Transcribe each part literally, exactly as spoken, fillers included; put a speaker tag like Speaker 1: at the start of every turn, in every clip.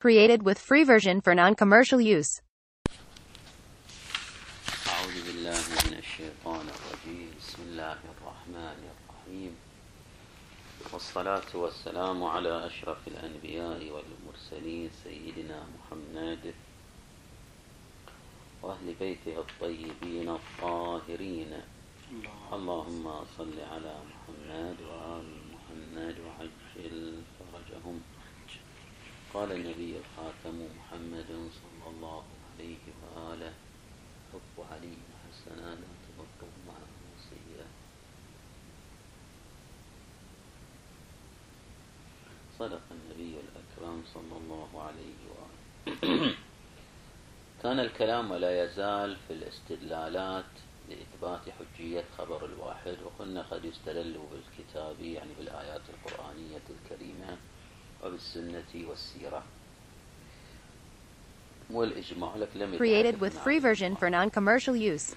Speaker 1: Created with free version for non-commercial use.
Speaker 2: أعوذ بالله من الشيطان الرجيم. بسم الله الرحمن الرحيم، والصلاة والسلام على أشرف الأنبياء والمرسلين سيدنا محمد وأهل بيته الطيبين الطاهرين. اللهم صل على محمد وآل محمد وعجل فرجهم. قال النبي الخاتم محمد صلى الله عليه وآله: حب علي حسنا لا تبطل معه سيئة. صدق النبي الأكرم صلى الله عليه وآله. كان الكلام ولا يزال في الاستدلالات لإثبات حجية خبر الواحد، وقلنا قد يستدل بالكتاب يعني بالآيات القرآنية الكريمة وبالسنة والسيرة والإجماع. لك لم
Speaker 1: Created with free version for non-commercial use.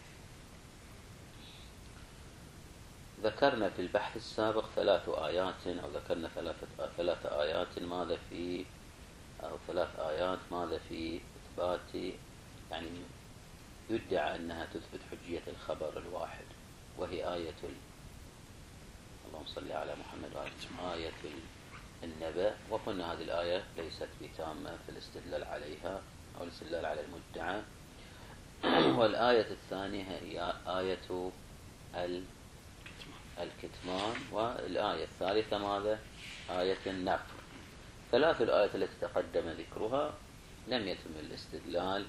Speaker 2: ذكرنا في البحث السابق ثلاث آيات أو ذكرنا ثلاثة ثلاث آيات ماذا في أو ثلاث آيات ماذا في إثبات يعني يدعى أنها تثبت حجية الخبر الواحد، وهي آية ال... اللهم صل على محمد وعلى آية النبأ. وقلنا هذه الآية ليست بتامة في الاستدلال عليها أو الاستدلال على المدعى. والآية الثانية هي آية الكتمان، والآية الثالثة ماذا؟ آية النفر. ثلاث الآيات التي تقدم ذكرها لم يتم الاستدلال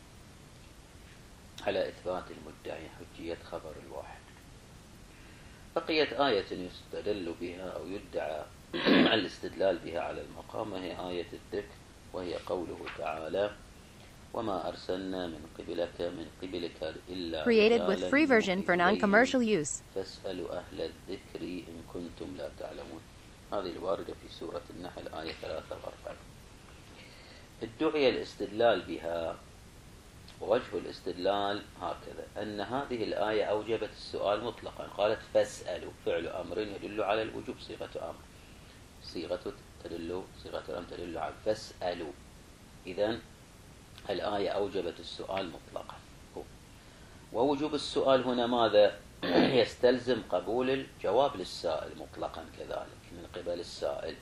Speaker 2: على إثبات المدعي حجية خبر الواحد. بقيت آية يستدل بها أو يدعى الاستدلال بها على المقام، وهي آية الذكر، وهي قوله تعالى: وما أرسلنا من قبلك من قبلك إلا
Speaker 1: Created with free version for non-commercial use.
Speaker 2: فاسألوا أهل الذكر إن كنتم لا تعلمون. هذه الواردة في سورة النحل آية ثلاثة وأربعين. ادعي الاستدلال بها، ووجه الاستدلال هكذا: أن هذه الآية أوجبت السؤال مطلقا. قالت فاسألوا، فعل أمر يدل على الوجوب، صيغة أمر، صيغة تدل صيغة الأمر تدل على فاسألوا. إذن الآية أوجبت السؤال مطلقا، ووجوب السؤال هنا ماذا؟ يستلزم قبول الجواب للسائل مطلقا كذلك من قبل السائل.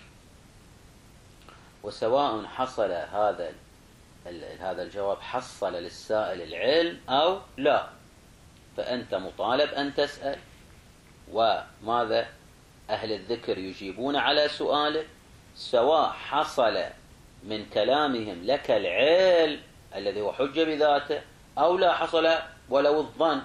Speaker 2: وسواء حصل هذا هذا الجواب حصل للسائل العلم أو لا، فأنت مطالب أن تسأل. وماذا؟ أهل الذكر يجيبون على سؤالك، سواء حصل من كلامهم لك العلم الذي هو حجة بذاته أو لا حصل ولو الظن.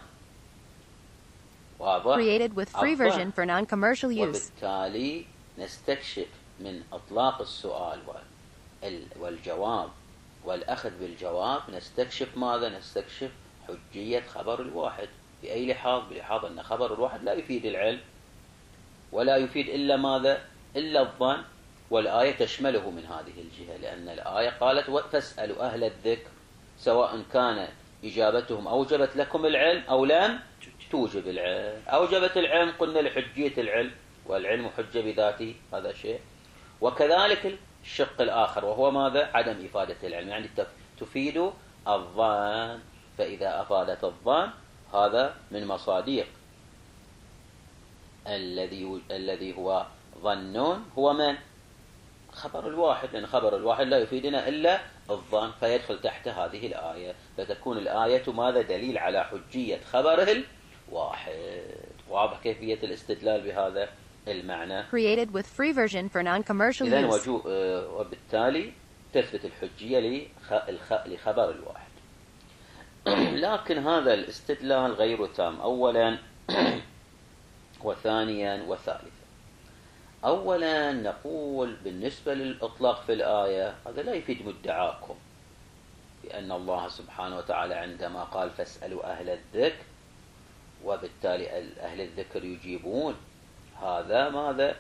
Speaker 2: واضح؟
Speaker 1: Created with free version for non-commercial use.
Speaker 2: وبالتالي نستكشف من إطلاق السؤال والجواب والأخذ بالجواب، نستكشف ماذا؟ نستكشف حجية خبر الواحد. بأي لحاظ؟ بلحاظ أن خبر الواحد لا يفيد العلم ولا يفيد إلا ماذا؟ إلا الظن، والآية تشمله من هذه الجهة، لأن الآية قالت فاسألوا أهل الذكر، سواء كان إجابتهم أوجبت لكم العلم أو لم توجب العلم. أوجبت العلم قلنا لحجية العلم، والعلم حجة بذاته، هذا شيء. وكذلك الشق الآخر وهو ماذا؟ عدم إفادة العلم، يعني تفيد الظن. فإذا أفادت الظن هذا من مصادق الذي الذي هو ظنون، هو من؟ خبر الواحد، لأن خبر الواحد لا يفيدنا إلا الظن، فيدخل تحت هذه الآية. فتكون الآية ماذا؟ دليل على حجية خبره الواحد. واضح كيفية الاستدلال بهذا المعنى؟
Speaker 1: Created with free version for non-commercial
Speaker 2: إذن
Speaker 1: use.
Speaker 2: وجو... وبالتالي تثبت الحجية لخبر الواحد. لكن هذا الاستدلال غير تام، أولا وثانيا وثالثا. أولا نقول بالنسبة للإطلاق في الآية هذا لا يفيد مدعاكم، لأن الله سبحانه وتعالى عندما قال فاسألوا أهل الذكر، وبالتالي أهل الذكر يجيبون، هذا ماذا؟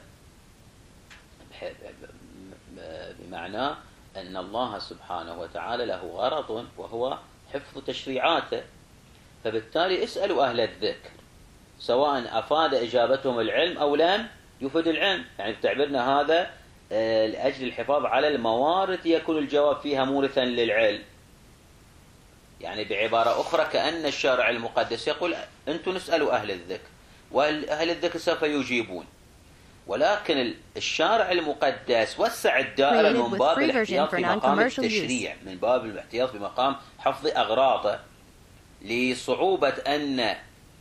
Speaker 2: بمعنى أن الله سبحانه وتعالى له غرض وهو حفظ تشريعاته، فبالتالي اسألوا أهل الذكر، سواء أفاد إجابتهم العلم أو لم يفيد العلم. يعني بتعبيرنا هذا لأجل الحفاظ على الموارد يكون الجواب فيها مورثا للعلم. يعني بعبارة أخرى كأن الشارع المقدس يقول أنتم نسألوا أهل الذكر وأهل الذكر سوف يجيبون، ولكن الشارع المقدس وسع الدائرة من باب الاحتياط في مقام التشريع، من باب الاحتياط في مقام حفظ أغراضه، لصعوبة أن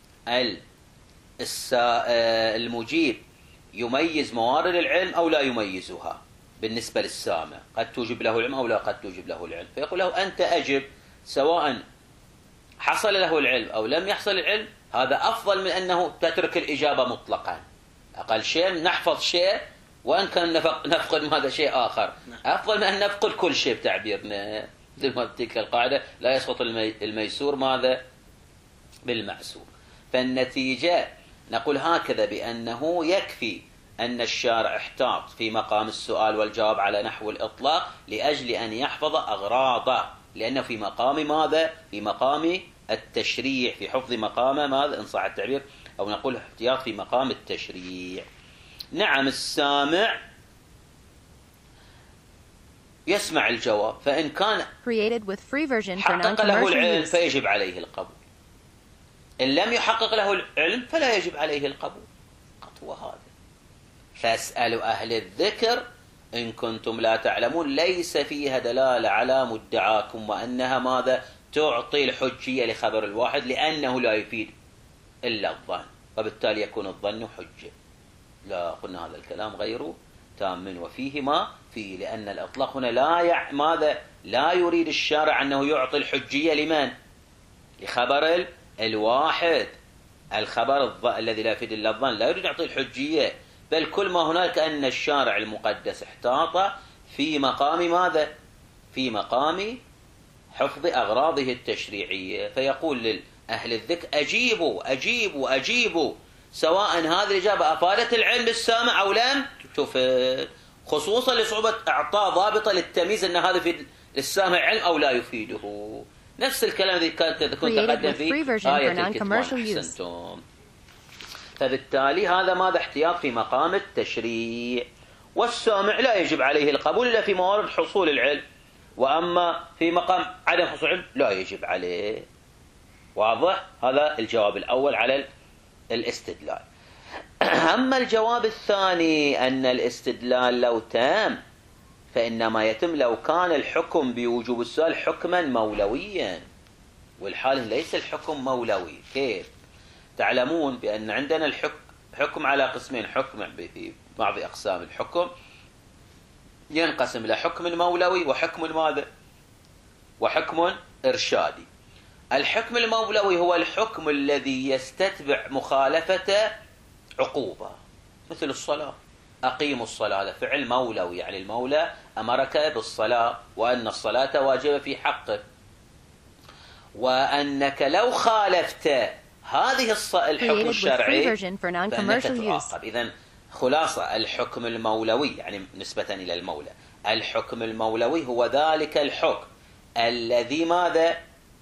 Speaker 2: المجيب يميز موارد العلم أو لا يميزها بالنسبة للسامع، قد توجب له العلم أو لا قد توجب له العلم، فيقول له أنت أجب سواء حصل له العلم أو لم يحصل العلم، هذا أفضل من أنه تترك الإجابة مطلقا. أقل شيء نحفظ شيء وأن كان نفقد هذا شيء آخر، أفضل من أن نفقد كل شيء بتعبيرنا، مثل ما تلك القاعدة لا يسقط الميسور ماذا بالمعسور. فالنتيجة نقول هكذا بأنه يكفي أن الشارع احتاط في مقام السؤال والجواب على نحو الإطلاق لأجل أن يحفظ أغراضه، لأنه في مقام ماذا؟ في مقام التشريع، في حفظ مقام ماذا إن صح التعبير، أو نقول احتياط في مقام التشريع. نعم السامع يسمع الجواب، فإن كان حقق له العلم فيجب عليه القبول، إن لم يحقق له العلم فلا يجب عليه القبول. خطوة هذا. فاسألوا أهل الذكر إن كنتم لا تعلمون ليس فيها دلالة على مدعاكم وأنها ماذا تعطي الحجية لخبر الواحد، لأنه لا يفيد إلا الظن، وبالتالي يكون الظن حجة. لا، قلنا هذا الكلام غير تام وفيه ما فيه، لأن الإطلاق هنا لا يع... ماذا لا يريد الشارع أنه يعطي الحجية لمن؟ لخبر الواحد. الخبر الض... الذي لا يفيد إلا الظن لا يريد يعطي الحجية، بل كل ما هناك أن الشارع المقدس احتاط في مقام ماذا؟ في مقام حفظ أغراضه التشريعية، فيقول لأهل الذكر أجيبوا أجيبوا أجيبوا سواء هذه الإجابة أفادت العلم السامع أو لم تفيد، خصوصا لصعوبة إعطاء ضابطة للتمييز أن هذا يفيد السامع علم أو لا يفيده. نفس الكلام الذي كانت تقدم في آية الكتمان أحسنتم. فبالتالي هذا ماذا احتياط في مقام التشريع، والسامع لا يجب عليه القبول إلا في موارد حصول العلم، وأما في مقام عدم حصول العلم لا يجب عليه. واضح؟ هذا الجواب الأول على الاستدلال. أما الجواب الثاني أن الاستدلال لو تام فإنما يتم لو كان الحكم بوجوب السؤال حكما مولويا، والحال ليس الحكم مولوي. كيف؟ تعلمون بأن عندنا الحكم حكم على قسمين، حكم في بعض أقسام الحكم ينقسم إلى حكم مولوي وحكم ماذا؟ وحكم إرشادي. الحكم المولوي هو الحكم الذي يستتبع مخالفة عقوبة، مثل الصلاة، أقيموا الصلاة، هذا فعل مولوي، يعني المولى أمرك بالصلاة وأن الصلاة واجبة في حقك، وأنك لو خالفت هذه الحكم الشرعي فإنك تعاقب. إذن خلاصة الحكم المولوي يعني نسبة إلى المولى، الحكم المولوي هو ذلك الحكم الذي ماذا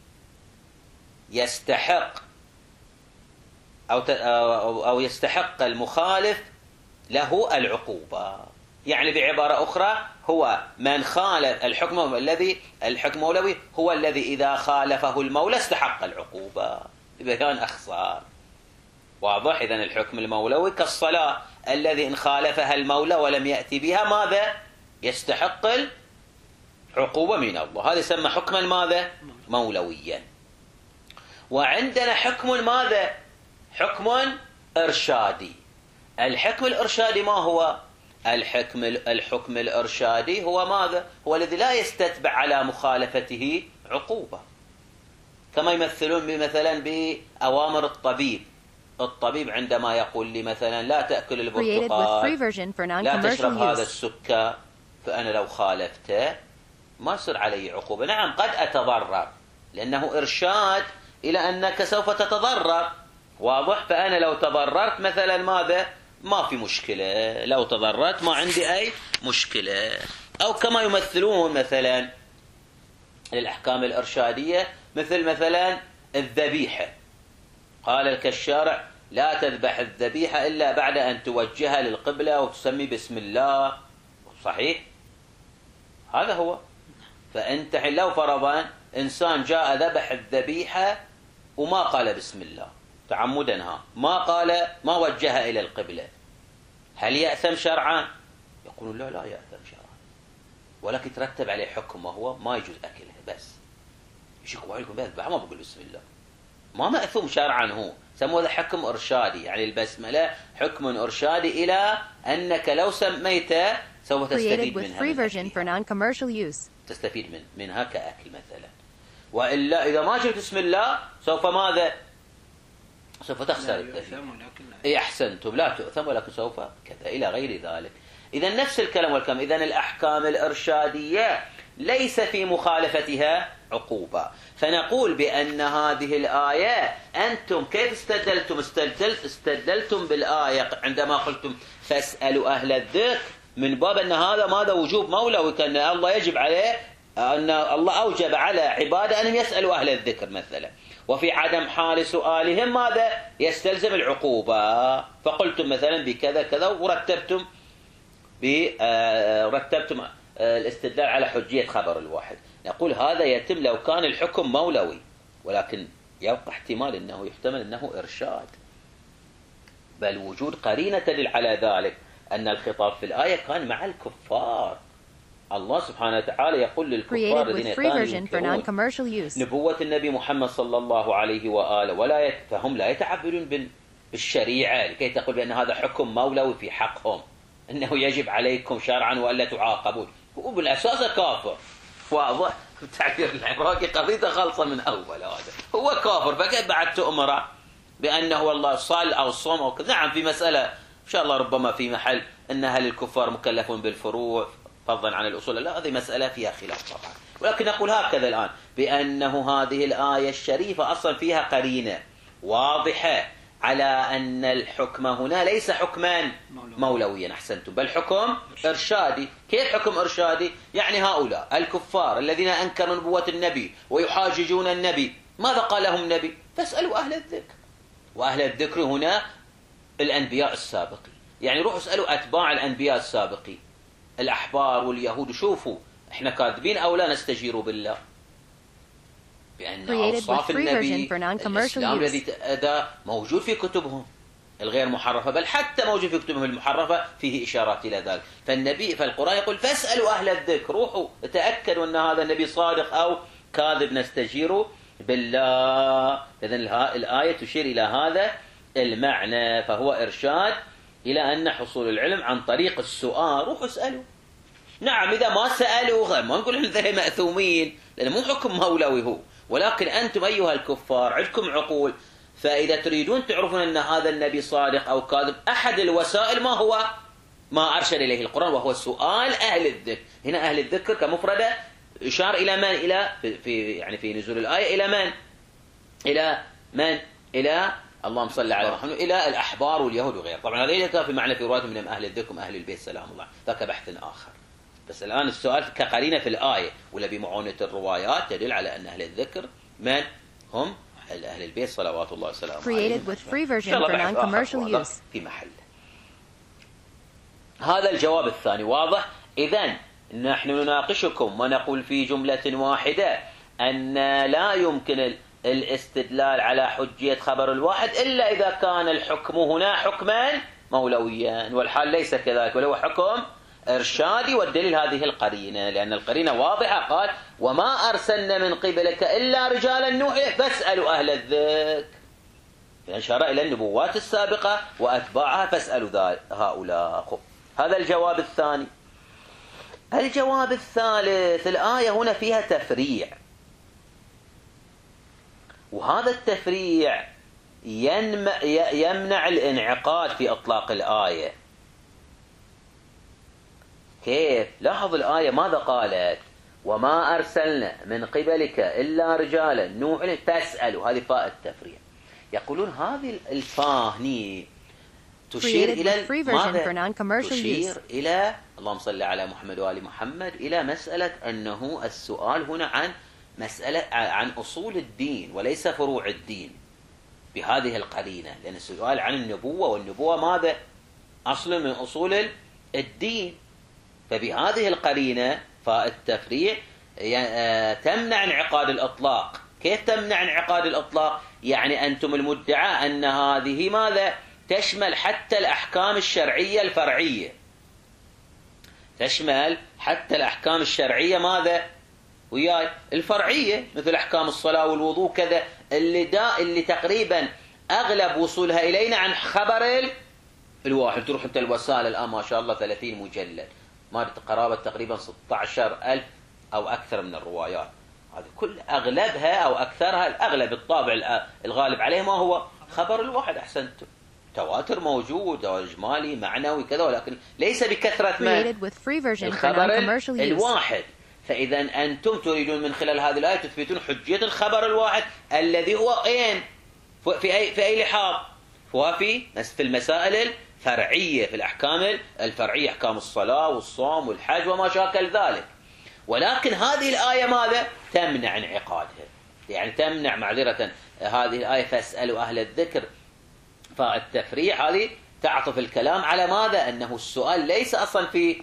Speaker 2: يستحق أو أو يستحق المخالف له العقوبة. يعني بعبارة أخرى هو من خالف الحكم الذي الحكم المولوي هو الذي إذا خالفه المولى استحق العقوبة ببيان أخصار. واضح؟ إذن الحكم المولوي كالصلاة الذي إن خالفها المولى ولم يأتي بها ماذا يستحق العقوبة من الله، هذا يسمى حكما ماذا مولويا. وعندنا حكم ماذا حكم إرشادي. الحكم الإرشادي ما هو؟ الحكم الحكم الإرشادي هو ماذا؟ هو الذي لا يستتبع على مخالفته عقوبة، كما يمثلون مثلا بأوامر الطبيب. الطبيب عندما يقول لي مثلا لا تأكل البرتقال، لا تشرب هذا السكر، فأنا لو خالفته ما يصير علي عقوبة. نعم قد أتضرر لأنه إرشاد إلى أنك سوف تتضرر. واضح؟ فأنا لو تضررت مثلا ماذا ما في مشكلة، لو تضررت ما عندي أي مشكلة. أو كما يمثلون مثلا للأحكام الإرشادية مثل مثلا الذبيحة، قال لك الشارع لا تذبح الذبيحة إلا بعد أن توجهها للقبلة وتسمي بسم الله صحيح؟ هذا هو. فأنت لو فرضا إنسان جاء ذبح الذبيحة وما قال بسم الله تعمدا، ها ما قال، ما وجه إلى القبلة، هل يأثم شرعا؟ يقولون لا لا يأثم شرعا، ولكن ترتب عليه حكم وهو ما يجوز أكلها. بس يشكوا عليكم بذبح ما بقول بسم الله، ما مأثوم شرعا، هو سموه هذا حكم إرشادي. يعني البسملة حكم إرشادي إلى أنك لو سميته سوف تستفيد منها، تستفيد من منها كأكل مثلا. وإلا إذا ما جبت بسم الله سوف ماذا؟ سوف تخسر الدليل. إيه أحسنتم، لا تؤثم ولكن سوف كذا إلى غير ذلك. إذا نفس الكلام والكلام. إذا الأحكام الإرشادية ليس في مخالفتها عقوبة. فنقول بأن هذه الآية أنتم كيف استدلتم؟ استدلت استدلتم بالآية عندما قلتم فاسألوا أهل الذكر من باب أن هذا ماذا؟ وجوب مولوي، كأن الله يجب عليه، أن الله أوجب على عباده أنهم يسألوا أهل الذكر مثلا. وفي عدم حال سؤالهم ماذا؟ يستلزم العقوبة. فقلتم مثلا بكذا كذا ورتبتم رتبتم الاستدلال على حجية خبر الواحد. نقول هذا يتم لو كان الحكم مولوي، ولكن يبقى احتمال أنه يحتمل أنه إرشاد، بل وجود قرينة تدل على ذلك، أن الخطاب في الآية كان مع الكفار. الله سبحانه وتعالى يقول للكفار الذين كانوا ينكرون نبوة النبي محمد صلى الله عليه وآله ولا يت... فهم لا يتعبدون بالشريعة لكي تقول بأن هذا حكم مولوي في حقهم، أنه يجب عليكم شرعا وألا تعاقبون. هو بالأساس كافر، واضح التعبير العراقي قضيته خلصة من أول. هذا هو كافر، فكيف بعد تؤمره بأنه والله صال أو صوم أو كذا؟ نعم في مسألة إن شاء الله ربما في محل أن هل الكفار مكلفون بالفروع فضلا عن الأصول، لا هذه مسألة فيها خلاف طبعا. ولكن نقول هكذا الآن بأنه هذه الآية الشريفة أصلا فيها قرينة واضحة على أن الحكم هنا ليس حكما مولويا، أحسنتم، بل حكم إرشادي. كيف حكم إرشادي؟ يعني هؤلاء الكفار الذين أنكروا نبوة النبي ويحاججون النبي، ماذا قال لهم النبي؟ فاسألوا أهل الذكر. وأهل الذكر هنا الأنبياء السابقين، يعني روحوا اسألوا أتباع الأنبياء السابقين الأحبار واليهود، شوفوا إحنا كاذبين أو لا نستجير بالله بأن أوصاف النبي الإسلام الذي تأدى موجود في كتبهم الغير محرفة، بل حتى موجود في كتبهم المحرفة فيه إشارات إلى ذلك. فالنبي فالقرآن يقول فاسألوا أهل الذكر، روحوا تأكدوا أن هذا النبي صادق أو كاذب، نستجير بالله. إذن الآية تشير إلى هذا المعنى، فهو إرشاد إلى أن حصول العلم عن طريق السؤال. روحوا اسألوا. نعم إذا ما سألوا ما نقول إنهم مأثومين، لأنه مو حكم مولوي هو، ولكن أنتم أيها الكفار عندكم عقول، فإذا تريدون تعرفون أن هذا النبي صادق أو كاذب، أحد الوسائل ما هو؟ ما أرشد إليه القرآن، وهو سؤال أهل الذكر. هنا أهل الذكر كمفردة يشار إلى من؟ إلى في يعني في نزول الآية إلى من؟ إلى من؟ إلى اللهم صل على محمد، إلى الأحبار واليهود وغيره. طبعا هذا كان في معنى في رواية من أهل الذكر أهل البيت سلام الله، ذاك بحث آخر. بس الآن السؤال كقرينة في الآية ولا بمعونة الروايات تدل على أن أهل الذكر من هم؟ أهل البيت صلوات الله وسلامه عليهم. في محل. هذا الجواب الثاني واضح. إذن نحن نناقشكم ونقول في جملة واحدة أن لا يمكن الاستدلال على حجية خبر الواحد إلا إذا كان الحكم هنا حكما مولويا، والحال ليس كذلك، ولو حكم إرشادي. والدليل هذه القرينة، لأن القرينة واضحة. قال وما أرسلنا من قبلك إلا رجالا نوحي فاسألوا أهل الذكر، فأشار إلى النبوات السابقة وأتباعها فاسألوا هؤلاء. هذا الجواب الثاني. الجواب الثالث، الآية هنا فيها تفريع، وهذا التفريع يمنع الانعقاد في إطلاق الآية. كيف؟ لاحظ الآية ماذا قالت؟ وما أرسلنا من قبلك إلا رجالا نوحي فاسألوا، هذه فاء التفريع. يقولون هذه الفاء هني تشير إلى ماذا؟ تشير إلى اللهم صل على محمد وآل محمد إلى مسألة أنه السؤال هنا عن مسألة عن أصول الدين وليس فروع الدين بهذه القرينة، لأن السؤال عن النبوة، والنبوة ماذا؟ أصل من أصول الدين. فبهذه القرينة فاء التفريع تمنع انعقاد الإطلاق. كيف تمنع انعقاد الإطلاق؟ يعني أنتم المدعى أن هذه ماذا؟ تشمل حتى الأحكام الشرعية الفرعية، تشمل حتى الأحكام الشرعية ماذا؟ وياي الفرعية، مثل أحكام الصلاة والوضوء كذا، اللي دا اللي تقريبا أغلب وصولها إلينا عن خبر الواحد. تروح أنت الوسائل الآن ما شاء الله ثلاثين مجلد، ما قرابة تقريبا ستة عشر ألف أو أكثر من الروايات. هذه كل أغلبها أو أكثرها، الأغلب الطابع الغالب عليه ما هو؟ خبر الواحد. أحسنتم، تواتر موجود وإجمالي معنوي كذا، ولكن ليس بكثرة ما الخبر الواحد. فإذا أنتم تريدون من خلال هذه الآية تثبتون حجية الخبر الواحد الذي هو أين؟ في أي في أي لحاظ؟ هو في في المسائل الفرعية، في الأحكام الفرعية، أحكام الصلاة والصوم والحج وما شاكل ذلك. ولكن هذه الآية ماذا؟ تمنع انعقادها، يعني تمنع معذرة هذه الآية فاسألوا أهل الذكر. فالتفريع هذه تعطف الكلام على ماذا؟ أنه السؤال ليس أصلا في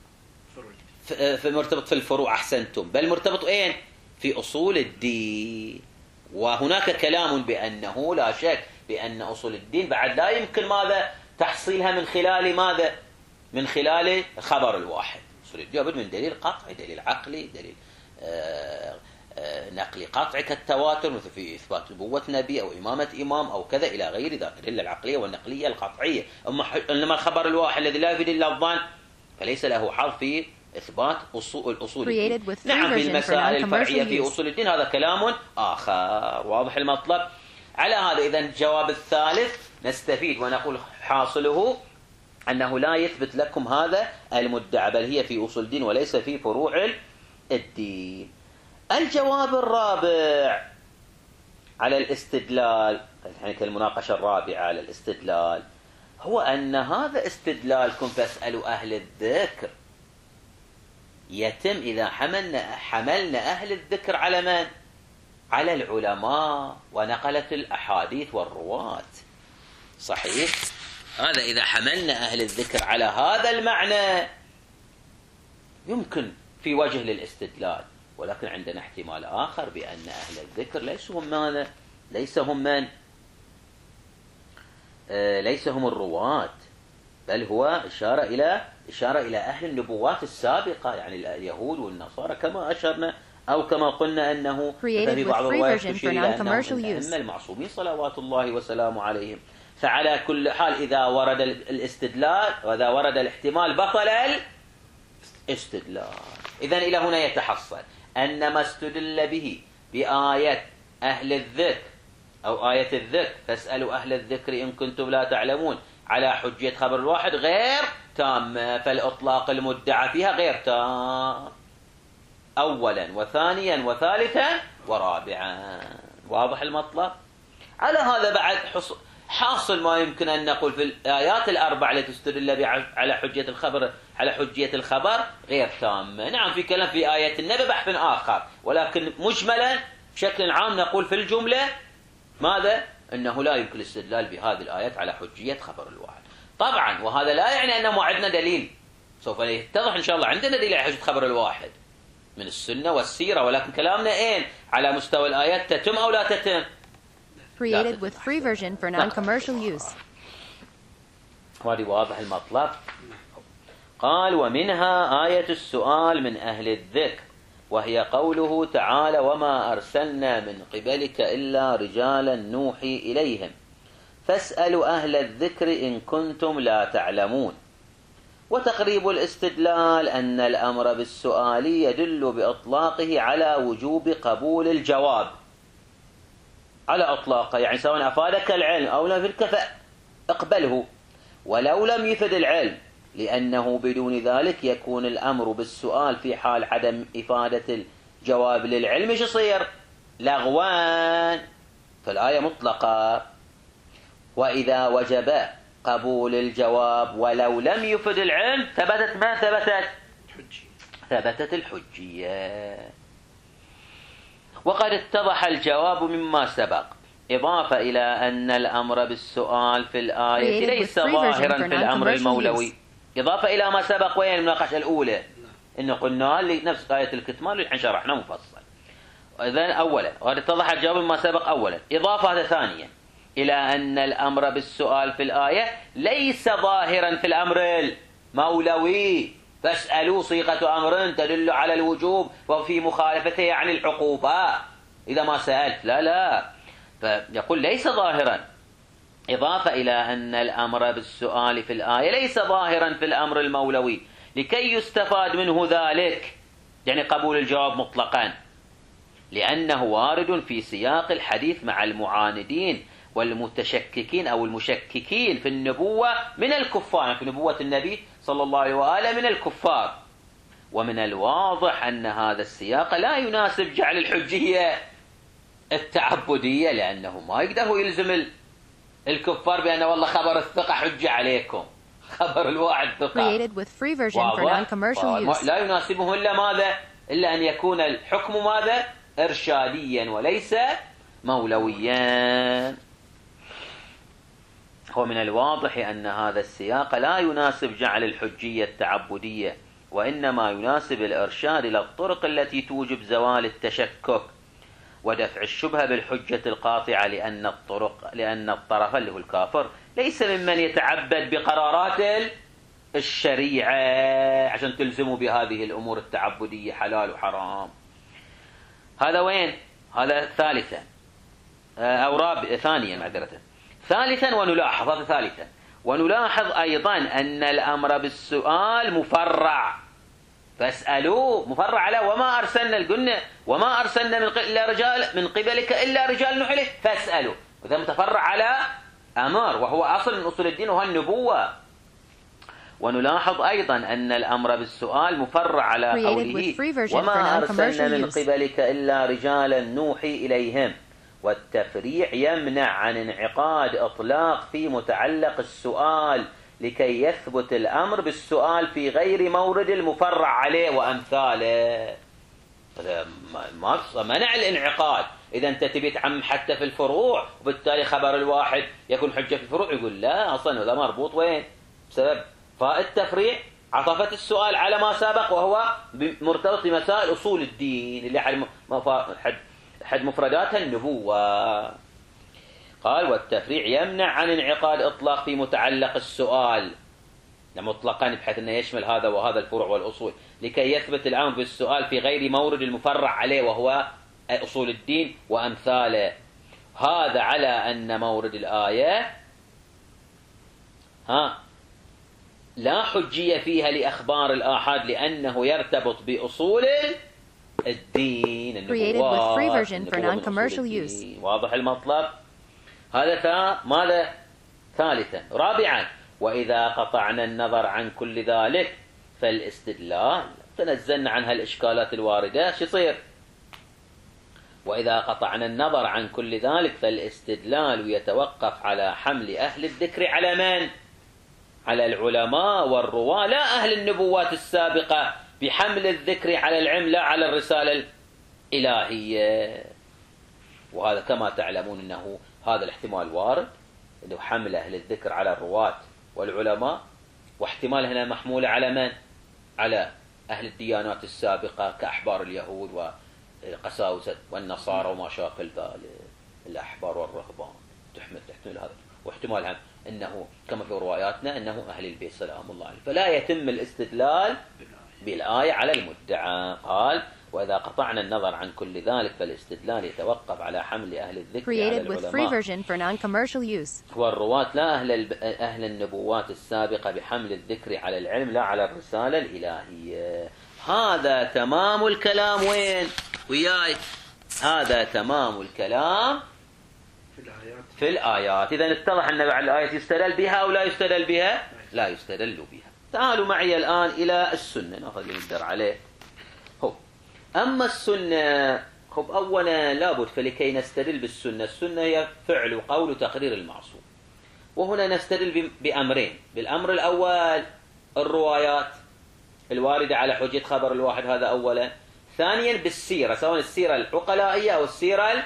Speaker 2: في مرتبط في الفروع، أحسنتم، بل مرتبط أين؟ في أصول الدين. وهناك كلام بأنه لا شك بأن أصول الدين بعد لا يمكن ماذا؟ تحصيلها من خلال ماذا؟ من خلال خبر الواحد. أصول الدين لابد من دليل قطعي، دليل عقلي، دليل آآ آآ نقلي قطعي كالتواتر، مثل في إثبات نبوة نبي أو إمامة إمام أو كذا إلى غير ذلك، الأدلة العقلية والنقلية القطعية. أما الخبر الواحد الذي لا يفيد إلا الظن فليس له حظ في إثبات أصول الأصول الدين. نعم في المسائل الفرعية في أصول الدين هذا كلام آخر. واضح المطلب؟ على هذا إذن الجواب الثالث نستفيد ونقول حاصله أنه لا يثبت لكم هذا المدعى، بل هي في أصول الدين وليس في فروع الدين. الجواب الرابع على الاستدلال، يعني المناقشة الرابعة على الاستدلال، هو أن هذا استدلالكم فاسألوا أهل الذكر يتم إذا حملنا حملنا أهل الذكر على من؟ على العلماء ونقلت الأحاديث والرواة. صحيح؟ هذا إذا حملنا أهل الذكر على هذا المعنى يمكن في وجه للاستدلال، ولكن عندنا احتمال آخر بأن أهل الذكر ليسوا هم ماذا؟ ليس هم من؟ آه ليس هم الرواة، بل هو إشارة إلى إشارة إلى أهل النبوات السابقة، يعني اليهود والنصارى كما أشرنا، أو كما قلنا أنه في بعض الروايات تشير إلى أنهم الأئمة المعصومين صلوات الله وسلامه عليهم. فعلى كل حال إذا ورد الاستدلال وإذا ورد الاحتمال بطل الاستدلال. إذن إلى هنا يتحصل أن ما استدل به بآية أهل الذكر أو آية الذكر فاسألوا أهل الذكر إن كنتم لا تعلمون على حجية خبر الواحد غير تامة، فالإطلاق المدعى فيها غير تام أولا وثانيا وثالثا ورابعا. واضح المطلب؟ على هذا بعد حاصل ما يمكن أن نقول في الآيات الأربع التي تستدل على حجية الخبر على حجية الخبر غير تامة. نعم في كلام في آية النبي بحث آخر، ولكن مجملا بشكل عام نقول في الجملة ماذا؟ أنه لا يمكن الاستدلال بهذه الآيات على حجية خبر الواحد. طبعا وهذا لا يعني أنه ما عندنا دليل، سوف يتضح إن شاء الله عندنا دليل على حجية خبر الواحد من السنة والسيرة، ولكن كلامنا إين على مستوى الآيات تتم أو لا تتم.
Speaker 1: Created with free version for non-commercial use.
Speaker 2: وهذه واضح المطلب. قال ومنها آية السؤال من أهل الذكر، وهي قوله تعالى وما أرسلنا من قبلك إلا رجالا نوحي إليهم فاسألوا أهل الذكر إن كنتم لا تعلمون. وتقريب الاستدلال أن الأمر بالسؤال يدل بإطلاقه على وجوب قبول الجواب على إطلاقه، يعني سواء أفادك العلم أو لم يفدك فاقبله، ولو لم يفد العلم، لأنه بدون ذلك يكون الأمر بالسؤال في حال عدم إفادة الجواب للعلم ايش يصير؟ لغوان. فالآية مطلقة، وإذا وجب قبول الجواب ولو لم يفد العلم ثبتت ما ثبتت؟ ثبتت الحجية. وقد اتضح الجواب مما سبق، إضافة إلى أن الأمر بالسؤال في الآية ليس ظاهرا في الأمر المولوي. إضافة إلى ما سبق وين المناقشة الأولى إنه قلنا لنفس آية الكتمان اللي الحين شرحنا مفصل. إذن أولا وهذا اتضح الجواب مما سبق أولا. إضافة ثانيا إلى أن الأمر بالسؤال في الآية ليس ظاهرا في الأمر المولوي، فاسألوا صيغة أمر تدل على الوجوب وفي مخالفته يعني العقوبة إذا ما سألت. لا لا، فيقول ليس ظاهرا، إضافة إلى أن الأمر بالسؤال في الآية ليس ظاهرا في الأمر المولوي لكي يستفاد منه ذلك، يعني قبول الجواب مطلقا، لأنه وارد في سياق الحديث مع المعاندين والمتشككين أو المشككين في النبوة من الكفار، في نبوة النبي صلى الله عليه وآله من الكفار. ومن الواضح أن هذا السياق لا يناسب جعل الحجية التعبدية، لأنه ما يقدر يلزم الكفار بأن والله خبر الثقة حجة عليكم، خبر الواحد ثقة.
Speaker 1: Created with free version for non-commercial use.
Speaker 2: لا يناسبه إلا ماذا؟ إلا أن يكون الحكم ماذا؟ إرشاديا وليس مولويا. ومن الواضح أن هذا السياق لا يناسب جعل الحجية التعبدية، وإنما يناسب الإرشاد إلى الطرق التي توجب زوال التشكك ودفع الشبهة بالحجة القاطعة، لأن الطرق لأن الطرف اللي هو الكافر ليس ممن يتعبد بقرارات الشريعة عشان تلزموا بهذه الأمور التعبدية حلال وحرام. هذا وين؟ هذا ثالثا أو رابع ثانيا معذرة. ثالثا ونلاحظ هذا ثالثا ونلاحظ أيضا أن الأمر بالسؤال مفرع، فاسألوه مفرع على وما أرسلنا قلنا وما أرسلنا من إلا رجال من قبلك إلا رجال نوحي إليه فاسألوا، وذا متفرع على أمر وهو أصل من أصول الدين وهو النبوة. ونلاحظ أيضا أن الأمر بالسؤال مفرع على قوله وما أرسلنا من قبلك إلا رجالا نوحي إليهم، والتفريع يمنع عن انعقاد إطلاق في متعلق السؤال لكي يثبت الأمر بالسؤال في غير مورد المفرع عليه وأمثاله. ما منع الانعقاد. إذا أنت تبي تعم حتى في الفروع وبالتالي خبر الواحد يكون حجة في الفروع، يقول لا أصلا هذا مربوط وين؟ بسبب فالتفريع عطفت السؤال على ما سبق وهو مرتبط بمسائل أصول الدين اللي حد حد مفرداتها النبوة. قال والتفريع يمنع عن انعقاد إطلاق في متعلق السؤال مطلقا بحيث أنه يشمل هذا وهذا الفروع والأصول لكي يثبت الأمر بالسؤال في غير مورد المفرع عليه وهو أصول الدين وأمثاله. هذا على أن مورد الآية ها لا حجية فيها لأخبار الآحاد لأنه يرتبط بأصول الدين النبوات. واضح المطلب؟ هذا ثا ماذا؟ ثالثا. رابعا وإذا قطعنا النظر عن كل ذلك فالاستدلال، تنزلنا عن هالإشكالات الواردة شو يصير؟ وإذا قطعنا النظر عن كل ذلك فالاستدلال يتوقف على حمل أهل الذكر على من؟ على العلماء والرواة، لا أهل النبوات السابقة بحمل الذكر على العلم لا على الرسالة الإلهية. وهذا كما تعلمون أنه هذا الاحتمال وارد، أنه حمل أهل الذكر على الرواة والعلماء، واحتمال هنا محمولة على من؟ على أهل الديانات السابقة كأحبار اليهود وقساوسة والنصارى وما شاكل ذلك، الأحبار والرهبان تحمل تحتمل هذا، واحتمال هم أنه كما في رواياتنا أنه أهل البيت سلام الله عليه. فلا يتم الاستدلال بالآية على المدعى. قال وإذا قطعنا النظر عن كل ذلك فالاستدلال يتوقف على حمل أهل الذكر على العلماء والرواة لا أهل, أهل النبوات السابقة بحمل الذكر على العلم لا على الرسالة الإلهية. هذا تمام الكلام. وين وياي؟ هذا تمام الكلام
Speaker 3: في الآيات.
Speaker 2: في الآيات. إذا اتضح أن بعد الآية يستدل بها أو لا يستدل بها؟ لا يستدل بها. تعالوا معي الآن إلى السنة، نأخذ اللي نقدر عليه. هو أما السنة خب أولا لابد فلكي نستدل بالسنة، السنة هي فعل وقول وتقرير المعصوم، وهنا نستدل بأمرين. بالأمر الأول الروايات الواردة على حجة خبر الواحد، هذا أولا. ثانيا بالسيرة، سواء السيرة العقلائية أو السيرة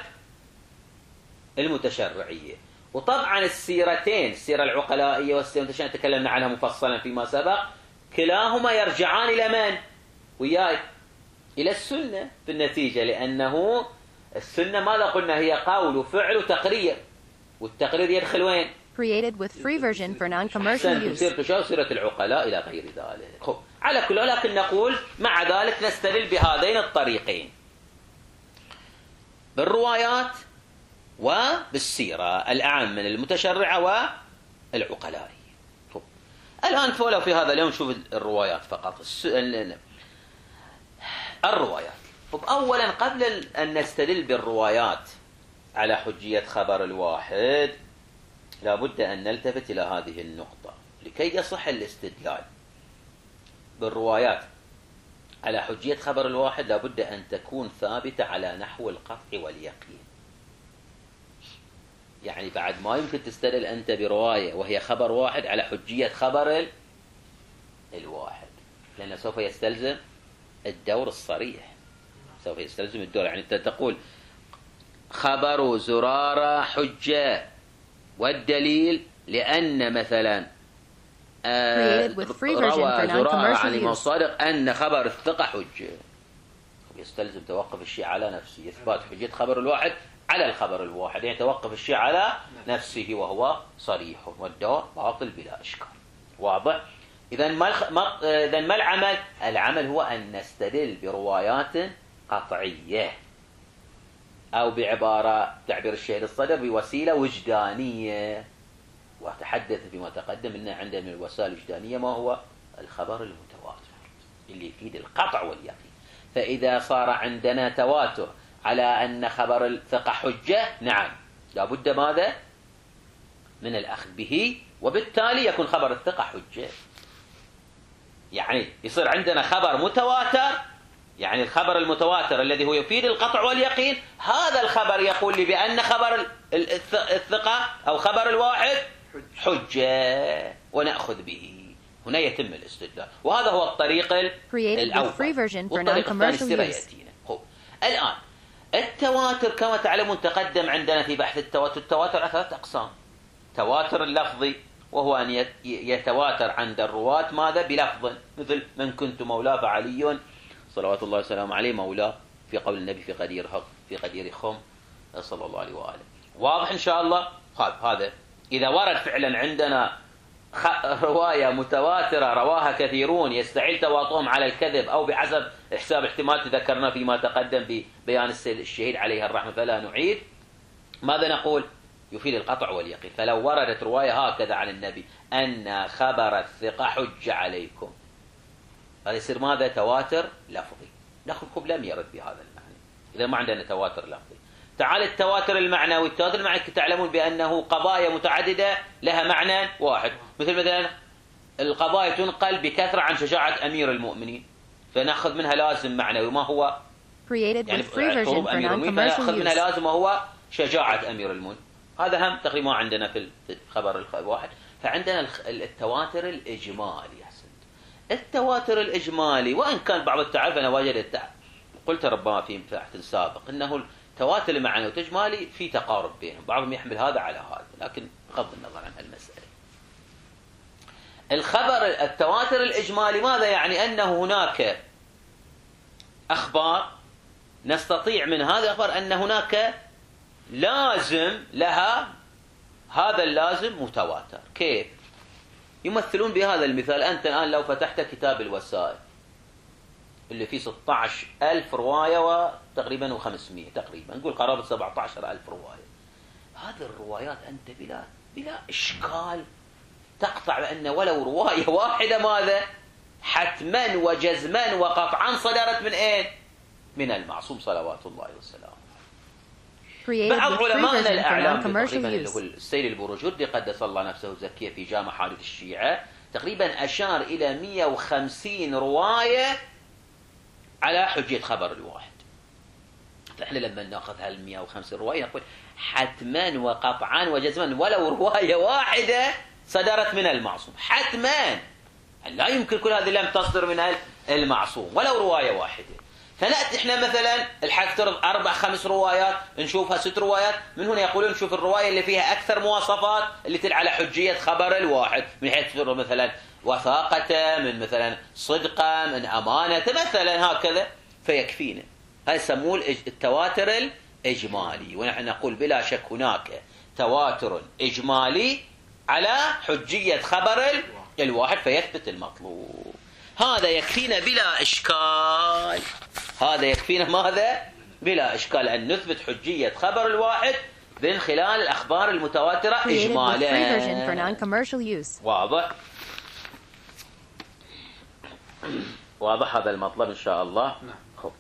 Speaker 2: المتشرعية. وطبعا السيرتين السيرة العقلائية والسيرة المتشرعية تكلمنا عنها مفصلا فيما سبق، كلاهما يرجعان إلى من؟ وياي إلى السنة في النتيجة، لأنه السنة ماذا قلنا؟ هي قول وفعل وتقرير، والتقرير يدخل وين؟
Speaker 1: Created with free version for non-commercial use.
Speaker 2: تصير تشاور سيرة العقلاء إلى غير ذلك. خب على كل، لكن نقول مع ذلك نستدل بهذين الطريقين، بالروايات وبالسيرة الأعم من المتشرعة والعقلائية. خب الآن فولو في هذا اليوم نشوف الروايات فقط. الروايات. طب أولا قبل أن نستدل بالروايات على حجية خبر الواحد لابد أن نلتفت إلى هذه النقطة. لكي يصح الاستدلال بالروايات على حجية خبر الواحد لابد أن تكون ثابتة على نحو القطع واليقين. يعني بعد ما يمكن تستدل أنت برواية وهي خبر واحد على حجية خبر الواحد، لأنه سوف يستلزم الدور الصريح، سوف يستلزم الدور. يعني أنت تقول خبر زرارة حجة، والدليل لأن مثلا آه روى زرارة عن الإمام الصادق أن خبر الثقة حجة، يستلزم توقف الشيء على نفسه، إثبات حجية خبر الواحد على الخبر الواحد، يعني توقف الشيء على نفسه وهو صريح، والدور باطل بلا إشكال. واضح؟ إذا ما إذا ما العمل؟ العمل هو أن نستدل بروايات قطعية، أو بعبارة تعبير الشهيد الصدر بوسيلة وجدانية. وتحدث فيما تقدم أن عندنا من الوسائل الوجدانية ما هو الخبر المتواتر اللي يفيد القطع واليقين. فإذا صار عندنا تواتر على أن خبر الثقة حجة، نعم لابد ماذا؟ من الأخذ به، وبالتالي يكون خبر الثقة حجة. يعني يصير عندنا خبر متواتر، يعني الخبر المتواتر الذي هو يفيد القطع واليقين، هذا الخبر يقول لي بأن خبر الثقة أو خبر الواحد حجة ونأخذ به. هنا يتم الاستدلال، وهذا هو الطريق الأول. والطريق الثاني سيرة يأتينا. الآن التواتر كما تعلمون تقدم عندنا في بحث التواتر. التواتر على ثلاث أقسام: تواتر اللفظي، وهو أن يتواتر عند الرواة ماذا؟ بلفظ، مثل من كنت مولاه فعلي صلوات الله وسلامه عليه مولاه، في قول النبي في قدير في قدير خم صلى الله عليه وآله. واضح إن شاء الله؟ هذا إذا ورد فعلا عندنا رواية متواترة رواها كثيرون يستعيل تواطؤهم على الكذب أو بحسب حساب احتمال تذكرنا فيما تقدم ببيان السيد الشهيد عليه الرحمة فلا نعيد، ماذا نقول؟ يفيد القطع واليقين. فلو وردت رواية هكذا عن النبي أن خبر الثقة حج عليكم، هذا يصير ماذا؟ تواتر لفظي. نأخذكم لم يرد بهذا المعنى، إذا ما عندنا تواتر لفظي. تعال التواتر المعنوي. التواتر المعنوي تعلمون بأنه قضايا متعددة لها معنى واحد، مثل مثلا القضايا تنقل بكثرة عن شجاعة أمير المؤمنين، فنأخذ منها لازم معنوي ما هو يعني حروب أمير المؤمنين، فنأخذ منها لازم وهو شجاعة أمير المؤمنين. هذا هم تقريبا ما عندنا في الخبر الواحد. فعندنا التواتر الإجمالي. التواتر الإجمالي، وإن كان بعض التعريف أنا وجدت قلت ربما في بحث سابق أنه التواتر المعنوي والإجمالي في تقارب بينهم، بعضهم يحمل هذا على هذا، لكن بغض النظر عن المسألة. الخبر التواتر الإجمالي ماذا يعني؟ أنه هناك أخبار نستطيع من هذه الأخبار أن هناك لازم لها، هذا اللازم متواتر. كيف؟ يمثلون بهذا المثال. أنت الآن لو فتحت كتاب الوسائل اللي فيه ستة عشر ألف رواية وتقريبا وخمسمائة، تقريبا نقول قرابة سبعة عشر ألف رواية، هذه الروايات أنت بلا بلا إشكال تقطع بأن ولو رواية واحدة ماذا؟ حتما وجزما وقطعا صدرت من إيه؟ من المعصوم صلوات الله وسلامه. بعض علماءنا الأعلام تقريبا اللي هو السيد البروجردي قدس الله نفسه زكية في جامع حادث الشيعة تقريبا أشار إلى مئة وخمسين رواية على حجية خبر الواحد. فإحنا لما نأخذ هالمئة وخمسين رواية نقول حتما وقطعا وجزما ولو رواية واحدة صدرت من المعصوم، حتما لا يمكن كل هذه لم تصدر من المعصوم ولو رواية واحدة. فنأتي إحنا مثلا الحفترض أربع خمس روايات نشوفها ست روايات، من هنا يقولون نشوف الرواية اللي فيها أكثر مواصفات اللي تدل على حجية خبر الواحد، من حيث مثلا وثاقته، من مثلا صدقه، من امانته مثلا هكذا، فيكفينا. هذا يسموه التواتر الإجمالي. ونحن نقول بلا شك هناك تواتر إجمالي على حجية خبر الواحد فيثبت المطلوب. هذا يكفينا بلا إشكال. هذا يكفينا ماذا؟ بلا إشكال أن نثبت حجية خبر الواحد من خلال الأخبار المتواترة إجمالا. واضح؟ واضح هذا المطلب إن شاء الله. خب.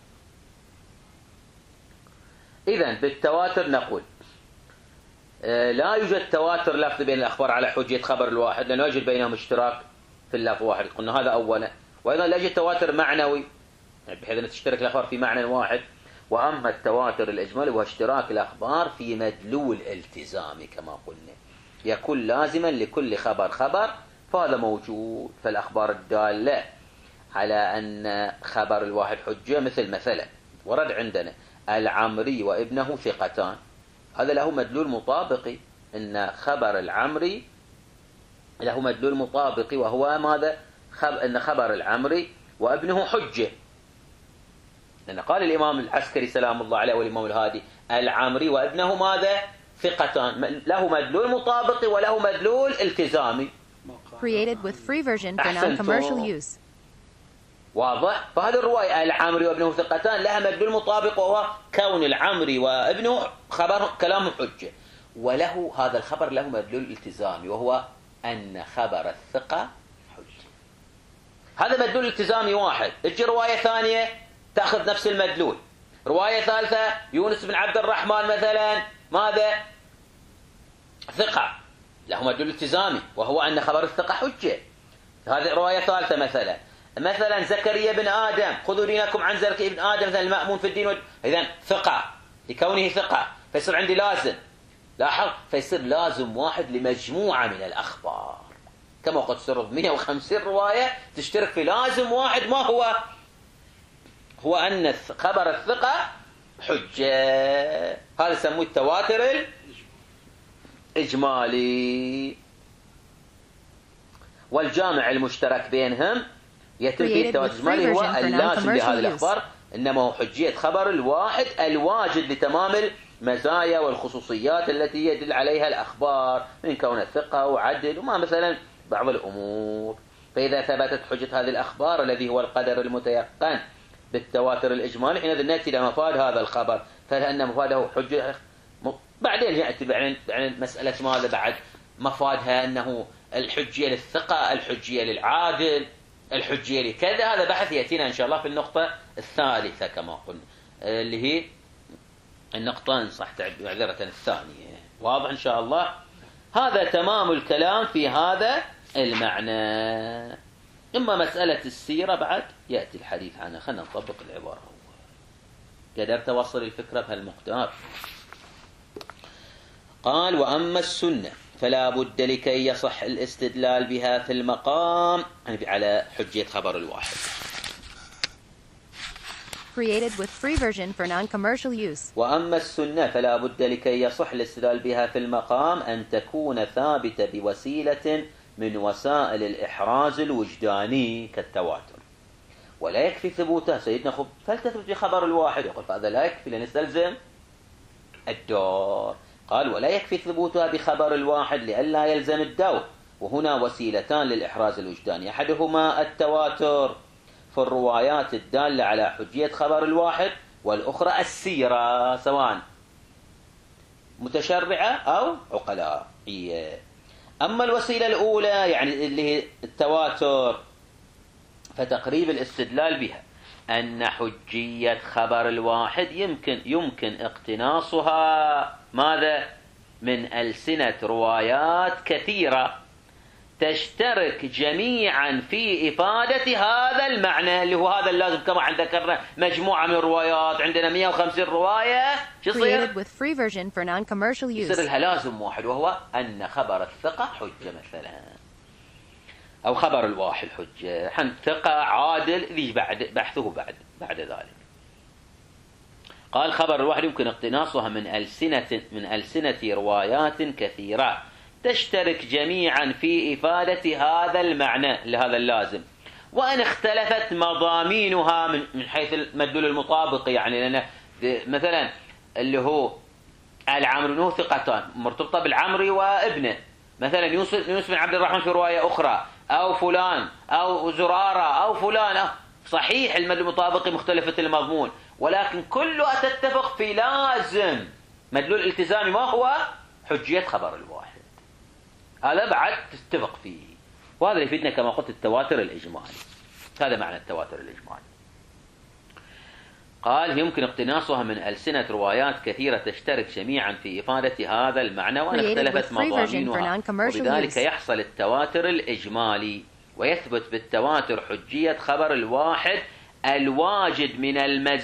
Speaker 2: إذن بالتواتر نقول آه لا يوجد تواتر لفظ بين الأخبار على حجية خبر الواحد، لأنه يوجد بينهم اشتراك في اللفظ واحد، قلنا هذا أولا. وأيضا لا يوجد تواتر معنوي، يعني بحيث أن تشترك الأخبار في معنى واحد. وأما التواتر الإجمالي هو اشتراك الأخبار في مدلول التزامي كما قلنا، يكون لازما لكل خبر خبر، فهذا موجود. فالأخبار الدالة على أن خبر الواحد حجة، مثل مثلا ورد عندنا العمري وابنه ثقتان، هذا له مدلول مطابقي، أن خبر العمري له مدلول مطابقي، وهو ماذا؟ خب... أن خبر العمري وابنه حجة، لأن قال الإمام العسكري سلام الله عليه والإمام الهادي العمري وابنه ماذا؟ ثقتان، له مدلول مطابقي وله مدلول التزامي.
Speaker 1: Created with free version for non-commercial use.
Speaker 2: واضح؟ فهذه الرواية العمري وابنه ثقتان لها مدلول مطابق، وهو كون العمري وابنه خبر كلام حجة، وله هذا الخبر له مدلول التزامي، وهو أن خبر الثقة حجة. هذا مدلول التزامي واحد. تجي رواية ثانية تأخذ نفس المدلول، رواية ثالثة يونس بن عبد الرحمن مثلا ماذا؟ ثقة، له مدلول التزامي، وهو أن خبر الثقة حجة. هذه رواية ثالثة مثلا مثلا زكريا بن آدم، خذوا دينكم عن زكريا بن آدم مثلا المأمون في الدين، إذن ثقة لكونه ثقة، فيصير عندي لازم، لاحظ، فيصير لازم واحد لمجموعة من الأخبار، كما قد تصير مئة وخمسين رواية تشترك في لازم واحد، ما هو؟ هو أن خبر الثقة حجة. هذا يسموه التواتر الإجمالي. والجامع المشترك بينهم يتم فيه التواتر الإجمالي هو اللازم لهذه الأخبار، إنما هو حجية خبر الواحد الواجد لتمام المزايا والخصوصيات التي يدل عليها الأخبار من كون الثقة وعدل وما مثلا بعض الأمور. فإذا ثبتت حجة هذه الأخبار الذي هو القدر المتيقن بالتواتر الإجمالي، حينئذ نأتي إلى مفاد هذا الخبر، فلأن مفاده حجة. بعدين يأتي بعدين مسألة ماذا بعد مفادها، أنه الحجية للثقة، الحجية للعادل، الحجية لكذا. هذا بحث يأتينا إن شاء الله في النقطة الثالثة كما قلنا، اللي هي النقطة صح معذرة الثانية. واضح إن شاء الله؟ هذا تمام الكلام في هذا المعنى. إما مسألة السيرة بعد يأتي الحديث عنها، خلينا نطبق العبارة. قدرت أوصل الفكرة بهالمقدار. قال وأما السنة فلا بد لكي يصح الاستدلال بها في المقام على حجية خبر الواحد.
Speaker 1: Created with free version for non-commercial use.
Speaker 2: وأما السنة فلا بد لكي يصح الاستدلال بها في المقام أن تكون ثابتة بوسيلة من وسائل الإحراز الوجداني كالتواتر، ولا يكفي ثبوتها سيدنا خب فلتثبت بخبر الواحد. يقول فهذا لا يكفي لنستلزم الدور. قال ولا يكفي ثبوتها بخبر الواحد لئلا يلزم الدور. وهنا وسيلتان للإحراز الوجداني، أحدهما التواتر في الروايات الدالة على حجية خبر الواحد، والأخرى السيرة سواء متشرعة أو عقلائية. أما الوسيلة الأولى يعني اللي هي التواتر فتقريب الاستدلال بها أن حجية خبر الواحد يمكن يمكن اقتناصها ماذا؟ من ألسنة روايات كثيرة تشترك جميعا في إفادة هذا المعنى اللي هو هذا اللازم. كما عندنا ذكرنا مجموعة من الروايات، عندنا مئة وخمسين رواية، شو يصير؟ يصير لها لازم واحد، وهو أن خبر الثقة حجة مثلا، أو خبر الواحد حجة، حن ثقة عادل ذي بعد بحثه بعد بعد ذلك. قال خبر الواحد يمكن اقتناصها من ألسنة من ألسنة روايات كثيرة تشترك جميعا في إفادة هذا المعنى لهذا اللازم، وإن اختلفت مضامينها من حيث المدلول المطابق. يعني لأن مثلا اللي هو العمري ثقتان مرتبطة بالعمري وابنه، مثلا يوسف يوسف بن عبد الرحمن في رواية أخرى، أو فلان أو زرارة أو فلان أو صحيح المدلول المطابق مختلفة المضمون، ولكن كلها تتفق في لازم مدلول الالتزامي ما هو حجية خبر الواحد. هذا بعد تتفق فيه، وهذا يفيدنا كما قلت التواتر الإجمالي. هذا معنى التواتر الإجمالي. قال يمكن اقتناصها من ألسنة روايات كثيرة تشترك جميعا في إفادة هذا المعنى وإن اختلفت مضامينها، وبذلك يحصل التواتر الإجمالي، ويثبت بالتواتر حجية خبر الواحد الواجد من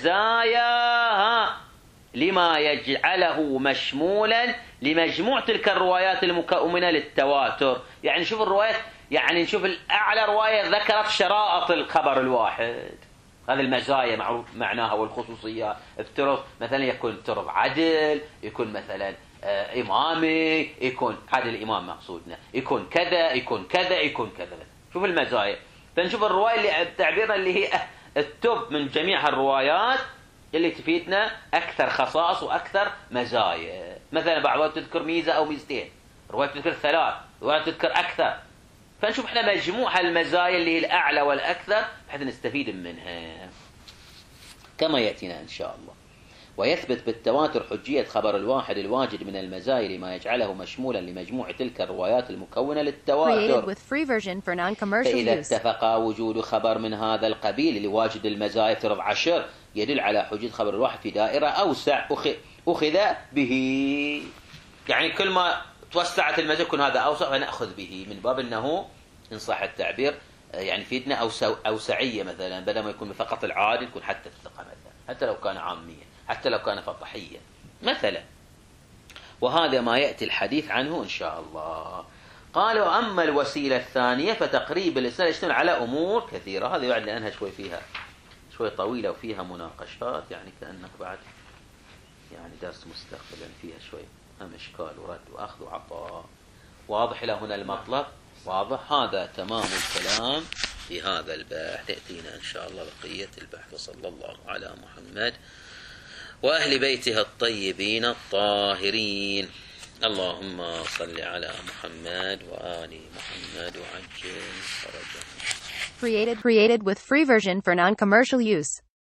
Speaker 2: المزايا لما يجعله مشمولا لمجموع تلك الروايات المكونة للتواتر. يعني نشوف الروايات، يعني نشوف الأعلى رواية ذكرت شرائط الخبر الواحد، هذه المزايا معروف معناها والخصوصيات. افترض مثلا يكون افترض عدل، يكون مثلا آه إمامي، يكون عدل الإمام مقصودنا، يكون كذا يكون كذا يكون كذا. شوف المزايا، فنشوف الرواية اللي تعبيرنا اللي هي التوب من جميع الروايات اللي تفيدنا أكثر خصائص وأكثر مزايا. مثلا بعضها تذكر ميزة أو ميزتين، رواية تذكر ثلاث، رواية تذكر أكثر، فنشوف احنا مجموع المزايا اللي هي الأعلى والأكثر بحيث نستفيد منها كما يأتينا إن شاء الله. ويثبت بالتواتر حجية خبر الواحد الواجد من المزايا لما يجعله مشمولا لمجموع تلك الروايات المكونة للتواتر. فإذا اتفق وجود خبر من هذا القبيل لواجد المزايا افترض عشر يدل على حجية خبر الواحد في دائرة أوسع أخذ به. يعني كل ما توسعت المزايا يكون هذا أوسع فنأخذ به، من باب أنه إن صح التعبير يعني فيدنا أوسع أوسعية، مثلا بدل ما يكون فقط العادل يكون حتى الثقة مثلا، حتى لو كان عاميا، حتى لو كان فطحيا مثلا. وهذا ما يأتي الحديث عنه إن شاء الله. قال وأما الوسيلة الثانية فتقريب الإسناد يشتمل على أمور كثيرة. هذا يعني لأنها شوي فيها شوي طويلة وفيها مناقشات، يعني كأنك بعد يعني درس مستقبلا فيها شوي هم إشكال ورد وأخذ وعطاء. واضح إلى هنا المطلب؟ واضح. هذا تمام الكلام في هذا البحث. تأتينا إن شاء الله بقية البحث. وصلى الله على محمد وأهل بيته الطيبين الطاهرين. اللهم صل على محمد وآل محمد وعجل فرجهم.
Speaker 1: Created, created with free version for non-commercial use.